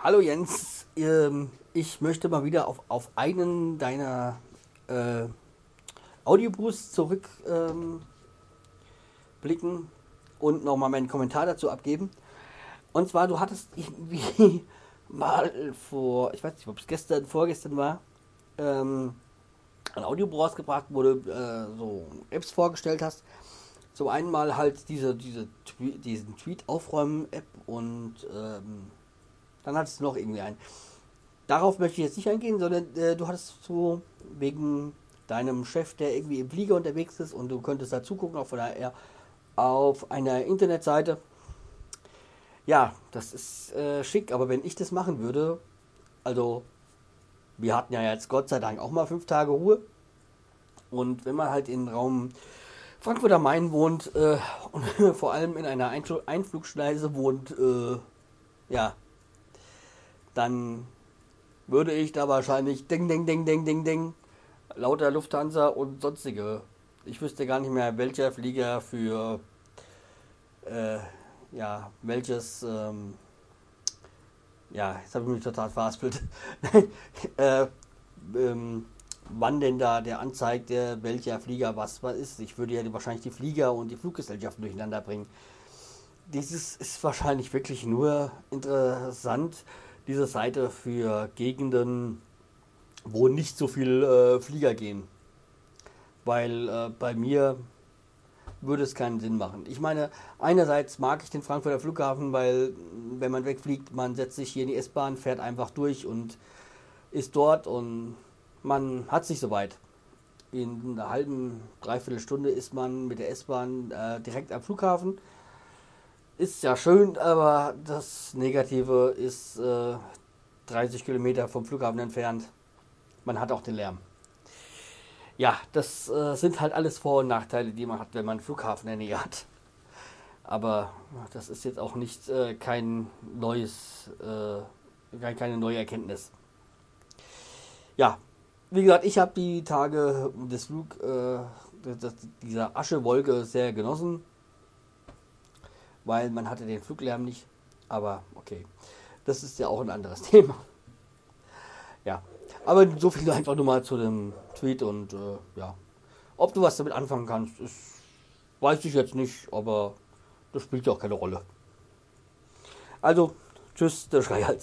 Hallo Jens, ich möchte mal wieder auf einen deiner äh, Audioboosts zurückblicken und nochmal meinen Kommentar dazu abgeben. Und zwar, du hattest irgendwie mal vor, ich weiß nicht, ob es gestern, vorgestern war, ein Audiobuch rausgebracht, wo du so Apps vorgestellt hast. Zum einen mal halt diesen Tweet-Aufräumen-App und dann hattest du noch irgendwie einen. Darauf möchte ich jetzt nicht eingehen, sondern du hattest so wegen deinem Chef, der irgendwie im Flieger unterwegs ist und du könntest da zugucken auf einer Internetseite. Ja, das ist schick, aber wenn ich das machen würde, also wir hatten ja jetzt Gott sei Dank auch mal 5 Tage Ruhe und wenn man halt im Raum Frankfurt am Main wohnt und vor allem in einer Einflugschneise wohnt, ja, dann würde ich da wahrscheinlich Ding, Ding, Ding, Ding, Ding, Ding, lauter Lufthansa und sonstige. Ich wüsste gar nicht mehr, welcher Flieger für, äh, ja, welches, ja, jetzt habe ich mich total verhaspelt. äh, wann denn da der anzeigt, welcher Flieger was ist. Ich würde ja wahrscheinlich die Flieger und die Fluggesellschaften durcheinander bringen. Dieses ist wahrscheinlich wirklich nur interessant, diese Seite für Gegenden, wo nicht so viel Flieger gehen. Weil bei mir würde es keinen Sinn machen. Ich meine, einerseits mag ich den Frankfurter Flughafen, weil wenn man wegfliegt, man setzt sich hier in die S-Bahn, fährt einfach durch und ist dort und man hat es nicht so weit. In einer halben, dreiviertel Stunde ist man mit der S-Bahn direkt am Flughafen. Ist ja schön, aber das Negative ist 30 Kilometer vom Flughafen entfernt. Man hat auch den Lärm. Ja, das sind halt alles Vor- und Nachteile, die man hat, wenn man einen Flughafen in der Nähe hat. Aber das ist jetzt auch nicht kein neues, keine neue Erkenntnis. Ja, wie gesagt, ich habe die Tage dieser Aschewolke sehr genossen, weil man hatte den Fluglärm nicht. Aber okay, das ist ja auch ein anderes Thema. Ja, aber so viel einfach nur mal zu dem Tweet und ja, ob du was damit anfangen kannst, weiß ich jetzt nicht, aber das spielt ja auch keine Rolle. Also, tschüss, der Schreihals.